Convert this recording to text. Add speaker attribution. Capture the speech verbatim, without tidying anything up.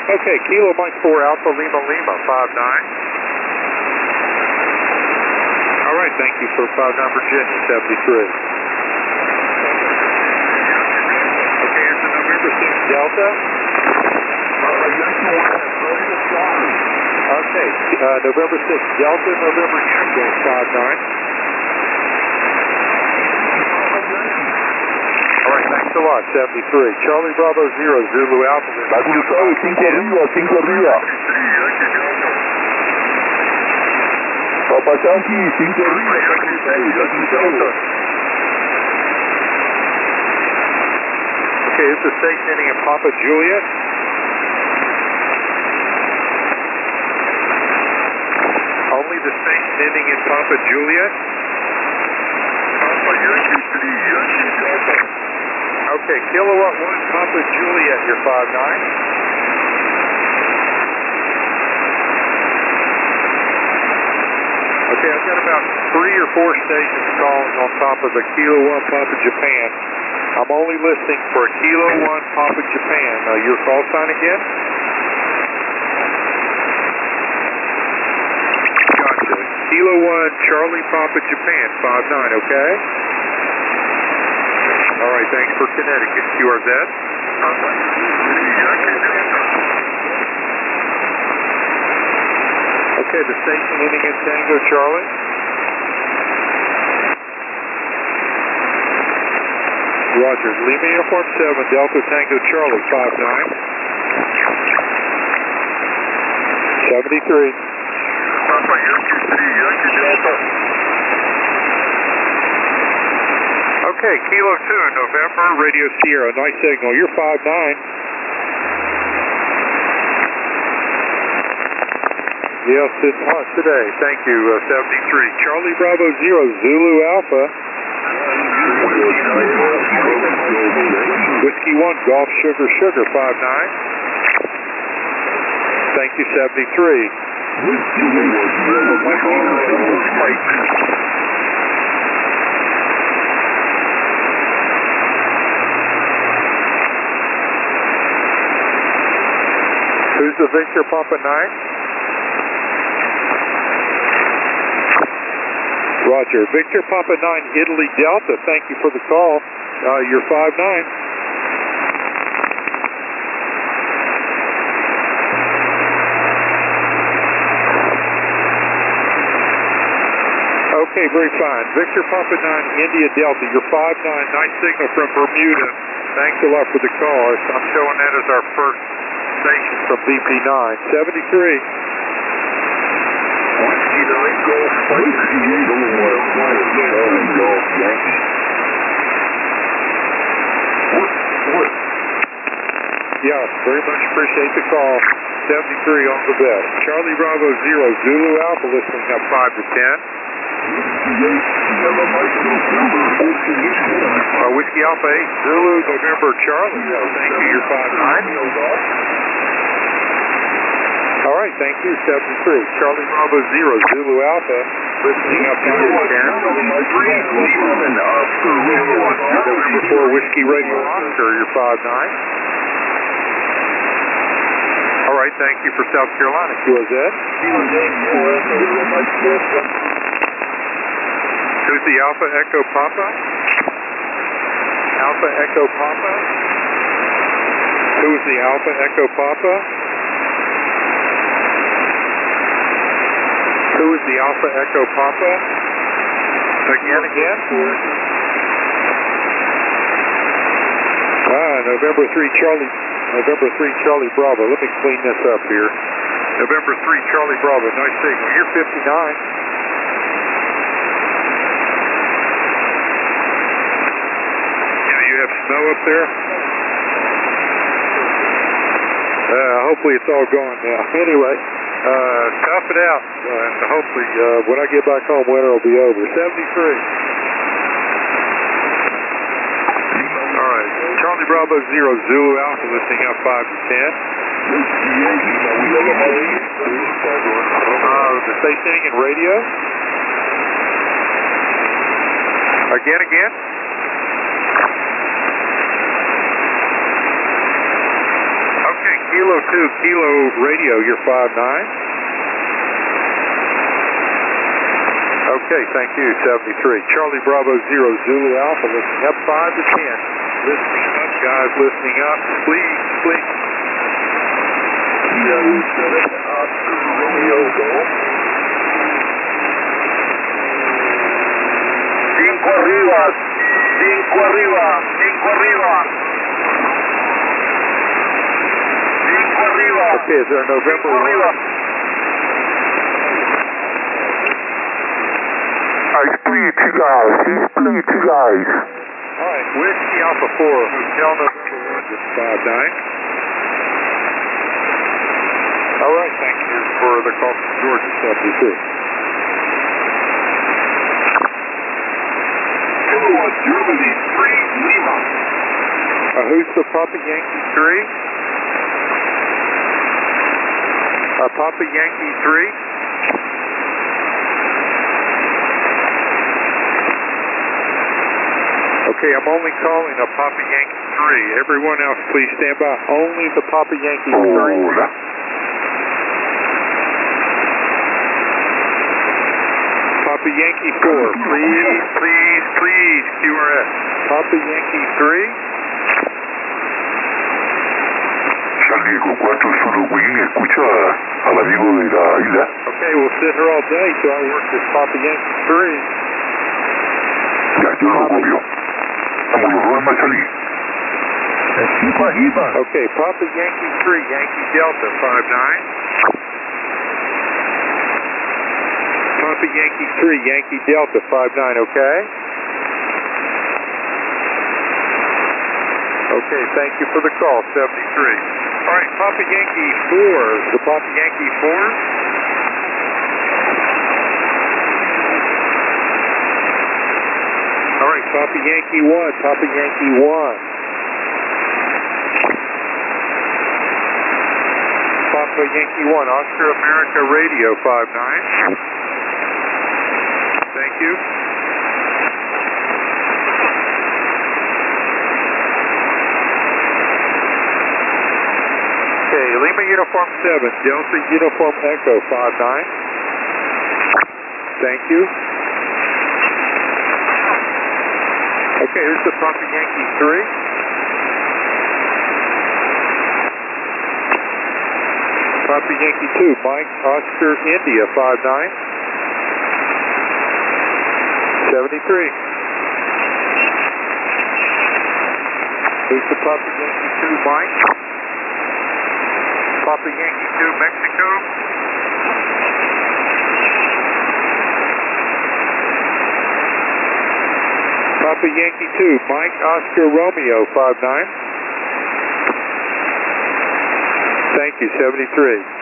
Speaker 1: Okay, Kilo Mike four Alpha Lima Lima, five nine. All right, thank you for five nine Virginia, seventy-three. Okay, here's the November six Delta. Okay, uh, November six Delta, November Uniform, five nine. All right, thanks a lot, seventy-three. Charlie Bravo zero, Zulu Alpha.
Speaker 2: cinco arriba, cinco arriba. Papa Yankee, cinco arriba, Delta.
Speaker 1: Okay, it's the station ending in Papa Juliet. Only the station ending in Papa Juliet.
Speaker 2: Papa Yankee three, Yankee Delta.
Speaker 1: Okay, Kilowatt one Papa Juliet, you're five nine. Okay, I've got about three or four stations calling on top of the Kilo one Papa Japan. I'm only listening for a Kilo one Papa Japan. Uh, your call sign again? Gotcha. Kilo one Charlie Papa Japan, five nine, okay? All right, thanks for Connecticut. Q R Z. Okay, the station ending in Tango Charlie. Roger. Lima Uniform seven, Delta Tango Charlie, five nine. seventy-three.
Speaker 2: Papa Yankee three, Yankee Delta.
Speaker 1: Okay, Kilo two, November, Radio Sierra, nice signal. You're five nine. Yes, it's hot today. Thank you, uh, seventy-three. Charlie Bravo zero, Zulu Alpha. Whiskey one, Golf Sugar Sugar, five nine. Thank you, seventy-three. Who's the Victor Papa nine? Roger. Victor Papa nine, Italy Delta. Thank you for the call. Uh, you're five nine. Okay, very fine. Victor Papa nine, India Delta. You're five nine. Nice signal from Bermuda. Thanks a lot for the call. I'm showing that as our first station from B P nine. seventy-three. Yeah, very much appreciate the call. seventy-three on the bell. Charlie Bravo zero, Zulu Alpha listening up five to ten. Uh, Whiskey Alpha eight, Zulu, November Charlie. Thank you, you're five nine. All right, thank you, seventy-three. Charlie Bravo zero, Zulu Alpha, listening up five to ten. November four, Whiskey Radio Oscar, you're five nine. All right, thank you for South Carolina, Q O Z. Who's the Alpha Echo Papa? Alpha Echo Papa? Who's the Alpha Echo Papa? Who is the Alpha Echo Papa? Again, again? Ah, November three Charlie, November three Charlie Bravo. Let me clean this up here. November three Charlie Bravo, nice signal. You're fifty-nine. Yeah, you have snow up there? Uh, hopefully it's all gone now. Anyway. Uh, tough it out, and hopefully uh, when I get back home, winter will be over. seventy-three. All right, Charlie Bravo zero, Zulu Alpha, listening up five to ten. Uh, the stationing and radio. Again, again. Okay, Kilo two, Kilo Radio, you're five nine. Okay, thank you, seventy-three. Charlie Bravo Zero Zulu Alpha, listening up five to ten. Listening up, guys, listening up. Please, please.
Speaker 2: Kilo seven, Oscar Romeo Golf. Cinco arriba, cinco arriba, cinco arriba. Cinco arriba.
Speaker 1: Okay, is there a November one?
Speaker 2: I split you guys, I split you guys.
Speaker 1: Alright, Whiskey Alpha four, Hotel November one, just five nine. Alright, thank you for the call from Georgia, seventy-three.
Speaker 2: Kilowatt Germany three, Lima.
Speaker 1: Uh, who's the Papa Yankee three? Uh, Papa Yankee three? Okay, I'm only calling a Papa Yankee three. Everyone else, please stand by. Only the Papa Yankee three. Papa Yankee four, please, please, please, Q R S. Papa Yankee three.
Speaker 2: San Diego cuatro Zulu Wing, escucha al amigo de la isla.
Speaker 1: Okay, we'll sit here all day till I work this Papa Yankee three.
Speaker 2: Ya, yo lo copio. Como los dos más salir.
Speaker 1: Okay, Papa Yankee three, Yankee Delta five nine. Papa Yankee three, Yankee Delta five nine, okay? Okay, thank you for the call, seventy-three. Alright, Papa Yankee four, the Papa Yankee four. Alright, Papa Yankee one, Papa Yankee one. Papa Yankee one, Oscar America Radio five nine. Thank you. Okay, Lima Uniform seven, Delta Uniform Echo five nine. Thank you. Okay, here's the Papa Yankee three. Papa Yankee two, Mike Oscar India five nine. seventy-three. Here's the Papa Yankee two, Mike. Papa Yankee two, Mexico. Papa Yankee two, Mike Oscar Romeo five nine. Thank you, seventy-three.